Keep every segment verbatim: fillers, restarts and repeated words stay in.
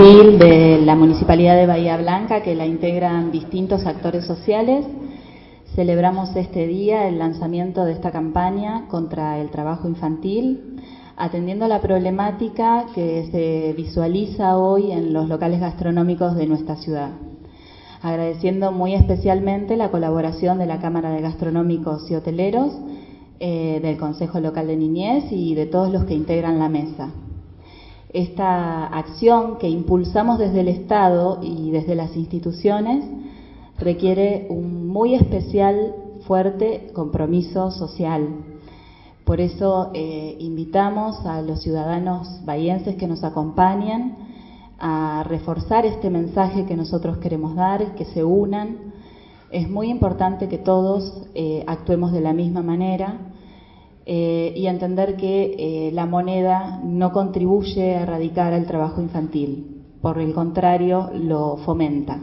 infantil de la Municipalidad de Bahía Blanca, que la integran distintos actores sociales. Celebramos este día el lanzamiento de esta campaña contra el trabajo infantil, atendiendo la problemática que se visualiza hoy en los locales gastronómicos de nuestra ciudad. Agradeciendo muy especialmente la colaboración de la Cámara de Gastronómicos y Hoteleros, eh, del Consejo Local de Niñez y de todos los que integran la mesa. Esta acción que impulsamos desde el Estado y desde las instituciones requiere un muy especial, fuerte compromiso social. Por eso eh, invitamos a los ciudadanos bahienses que nos acompañen a reforzar este mensaje que nosotros queremos dar, que se unan. Es muy importante que todos eh, actuemos de la misma manera. Eh, y entender que eh, la moneda no contribuye a erradicar el trabajo infantil, por el contrario, lo fomenta.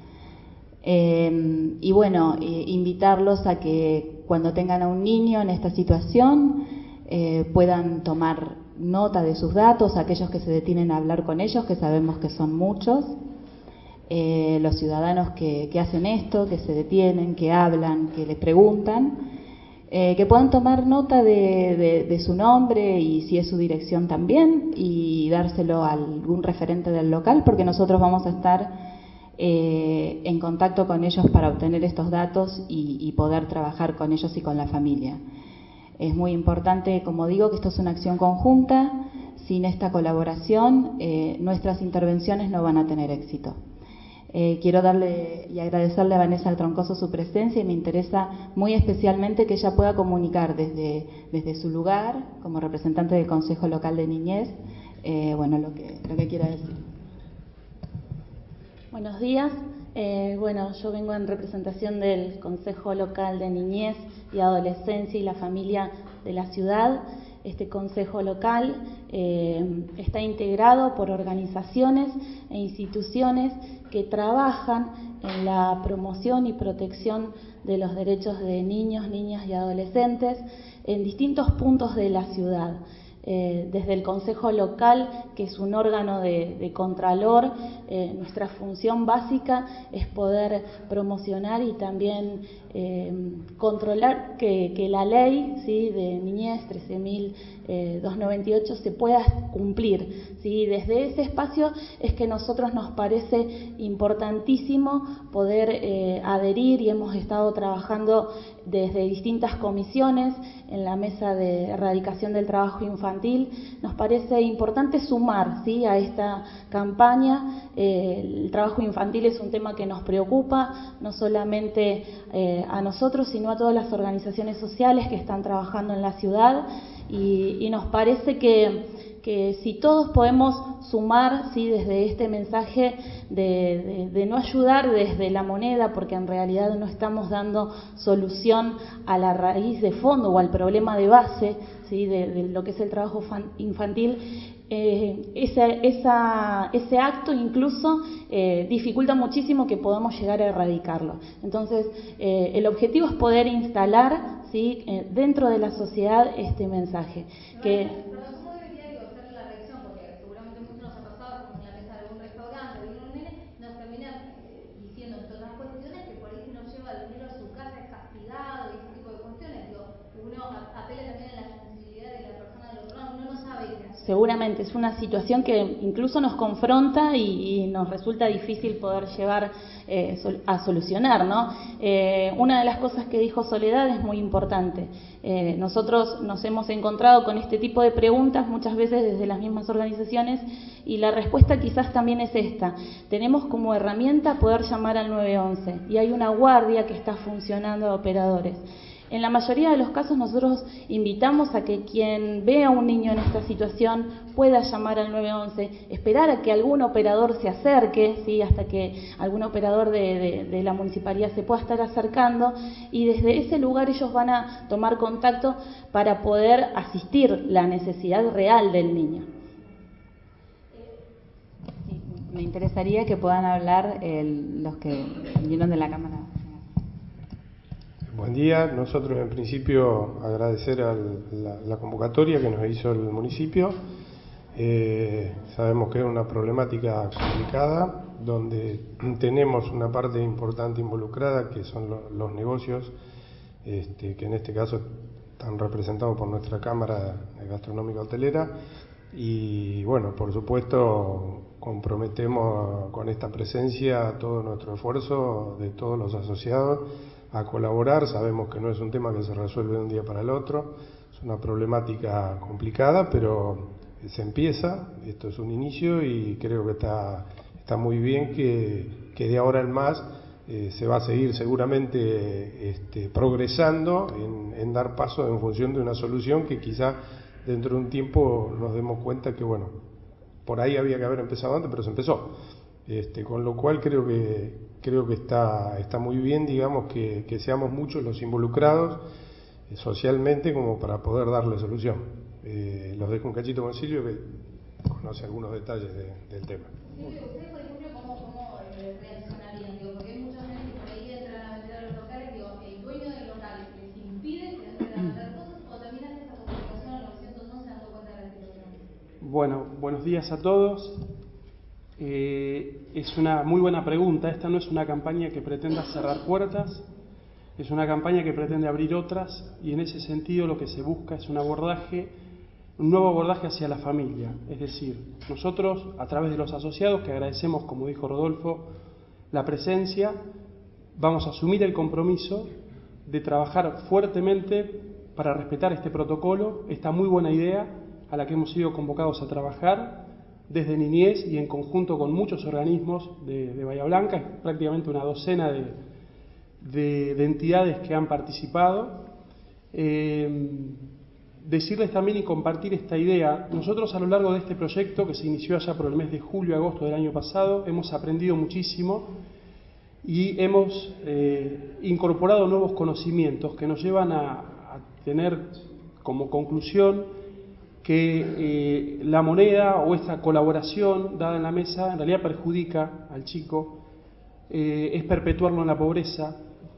Eh, y bueno, eh, invitarlos a que cuando tengan a un niño en esta situación eh, puedan tomar nota de sus datos, aquellos que se detienen a hablar con ellos, que sabemos que son muchos, eh, los ciudadanos que, que hacen esto, que se detienen, que hablan, que les preguntan. Eh, que puedan tomar nota de, de, de su nombre y si es su dirección también, y dárselo a algún referente del local, porque nosotros vamos a estar eh, en contacto con ellos para obtener estos datos y, y poder trabajar con ellos y con la familia. Es muy importante, como digo, que esto es una acción conjunta. Sin esta colaboración, eh, nuestras intervenciones no van a tener éxito. Eh, quiero darle y agradecerle a Vanessa Troncoso su presencia, y me interesa muy especialmente que ella pueda comunicar desde, desde su lugar, como representante del Consejo Local de Niñez, eh, bueno, lo que, lo que quiera decir. Buenos días. Eh, bueno, yo vengo en representación del Consejo Local de Niñez y Adolescencia y la Familia de la ciudad. Este consejo local eh, está integrado por organizaciones e instituciones que trabajan en la promoción y protección de los derechos de niños, niñas y adolescentes en distintos puntos de la ciudad. Eh, desde el Consejo Local, que es un órgano de, de contralor, eh, nuestra función básica es poder promocionar y también eh, controlar que, que la ley, ¿sí?, de niñez trece mil doscientos noventa y ocho se pueda cumplir, ¿sí? Desde ese espacio es que a nosotros nos parece importantísimo poder eh, adherir, y hemos estado trabajando desde distintas comisiones en la mesa de erradicación del trabajo infantil. Nos parece importante sumar, ¿sí?, a esta campaña. Eh, el trabajo infantil es un tema que nos preocupa, no solamente eh, a nosotros, sino a todas las organizaciones sociales que están trabajando en la ciudad, y, y nos parece que, que si todos podemos sumar, ¿sí?, desde este mensaje de, de, de no ayudar desde la moneda, porque en realidad no estamos dando solución a la raíz de fondo o al problema de base, ¿sí?, de, de lo que es el trabajo infantil. Eh, ese, esa, ese acto incluso eh, dificulta muchísimo que podamos llegar a erradicarlo. Entonces, eh, el objetivo es poder instalar, ¿sí?, eh, dentro de la sociedad este mensaje. Que, Perdón, ¿cómo debería digo, ser la reacción? Porque seguramente mucho nos ha pasado, estamos en la mesa de algún restaurante, viene un nene, nos termina eh, diciendo, entre otras cuestiones, que por ahí si no lleva el dinero a su casa es castigado y ese tipo de cuestiones. Digo, uno apela también a la sensibilidad de la persona del otro lado, uno no sabe qué hacer. Seguramente es una situación que incluso nos confronta y, y nos resulta difícil poder llevar eh, sol, a solucionar, ¿no? Eh, una de las cosas que dijo Soledad es muy importante. Eh, nosotros nos hemos encontrado con este tipo de preguntas muchas veces desde las mismas organizaciones, y la respuesta quizás también es esta. Tenemos como herramienta poder llamar al nueve once, y hay una guardia que está funcionando a operadores. En la mayoría de los casos nosotros invitamos a que quien vea a un niño en esta situación pueda llamar al nueve once, esperar a que algún operador se acerque, ¿sí?, hasta que algún operador de, de, de la municipalidad se pueda estar acercando, y desde ese lugar ellos van a tomar contacto para poder asistir la necesidad real del niño. Sí, me interesaría que puedan hablar el, los que vinieron de la Cámara. Buen día. Nosotros en principio agradecer a la, la convocatoria que nos hizo el municipio Eh, sabemos que es una problemática complicada, donde tenemos una parte importante involucrada, que son lo, los negocios, este, que en este caso están representados por nuestra Cámara Gastronómica Hotelera, y bueno, por supuesto comprometemos con esta presencia todo nuestro esfuerzo de todos los asociados a colaborar. Sabemos que no es un tema que se resuelve de un día para el otro, es una problemática complicada, pero se empieza, esto es un inicio y creo que está, está muy bien que, que de ahora en más eh, se va a seguir seguramente este, progresando en, en dar paso en función de una solución que quizá dentro de un tiempo nos demos cuenta que, bueno, por ahí había que haber empezado antes, pero se empezó. Este, con lo cual creo que creo que está, está muy bien, digamos, que, que seamos muchos los involucrados eh, socialmente como para poder darle solución. Eh, los dejo un cachito con Silvio, que conoce algunos detalles de, del tema. Silvio, ¿ustedes, por ejemplo, cómo, cómo eh, reaccionarían? Digo, porque hay mucha gente que por ahí entran a vender a los locales. Digo, ¿el dueño del local les impide que entren a vender cosas o también hace esa comunicación al novecientos once dando cuenta de la situación? Bueno, buenos días a todos. Eh, es una muy buena pregunta. Esta no es una campaña que pretenda cerrar puertas, es una campaña que pretende abrir otras, y en ese sentido lo que se busca es un abordaje, un nuevo abordaje hacia la familia. Es decir, nosotros, a través de los asociados, que agradecemos, como dijo Rodolfo, la presencia, vamos a asumir el compromiso de trabajar fuertemente para respetar este protocolo, esta muy buena idea a la que hemos sido convocados a trabajar desde Niñez y en conjunto con muchos organismos de, de Bahía Blanca, prácticamente una docena de, de, de entidades que han participado. Eh, decirles también y compartir esta idea. Nosotros a lo largo de este proyecto, que se inició allá por el mes de julio, agosto del año pasado, hemos aprendido muchísimo y hemos eh, incorporado nuevos conocimientos que nos llevan a, a tener como conclusión que eh, la moneda o esta colaboración dada en la mesa en realidad perjudica al chico, eh, es perpetuarlo en la pobreza,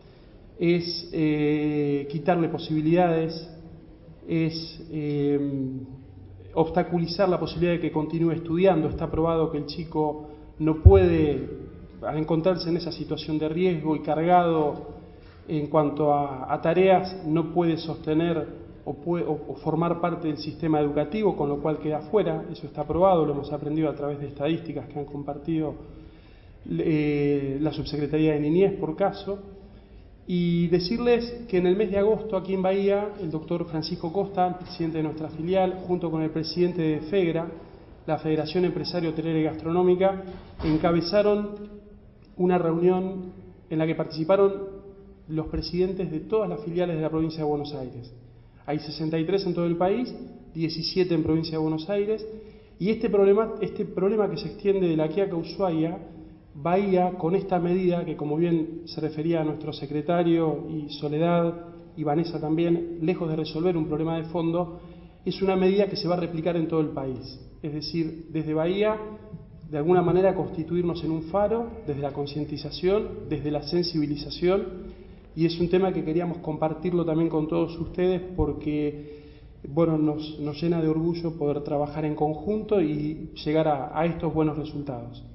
es eh, quitarle posibilidades, es eh, obstaculizar la posibilidad de que continúe estudiando. Está probado que el chico no puede, al encontrarse en esa situación de riesgo y cargado en cuanto a, a tareas, no puede sostener o, puede, o, o formar parte del sistema educativo, con lo cual queda fuera. Eso está probado, lo hemos aprendido a través de estadísticas que han compartido eh, la Subsecretaría de Niñez por caso. Y decirles que en el mes de agosto aquí en Bahía, el doctor Francisco Costa, el presidente de nuestra filial, junto con el presidente de FEGRA, la Federación Empresaria Hotelera y Gastronómica, encabezaron una reunión en la que participaron los presidentes de todas las filiales de la provincia de Buenos Aires. Hay sesenta y tres en todo el país, diecisiete en provincia de Buenos Aires, y este problema, este problema que se extiende de La Quiaca a Ushuaia, Bahía, con esta medida, que como bien se refería a nuestro secretario y Soledad y Vanessa también, lejos de resolver un problema de fondo, es una medida que se va a replicar en todo el país. Es decir, desde Bahía, de alguna manera constituirnos en un faro, desde la concientización, desde la sensibilización, y es un tema que queríamos compartirlo también con todos ustedes porque, bueno, nos, nos llena de orgullo poder trabajar en conjunto y llegar a, a estos buenos resultados.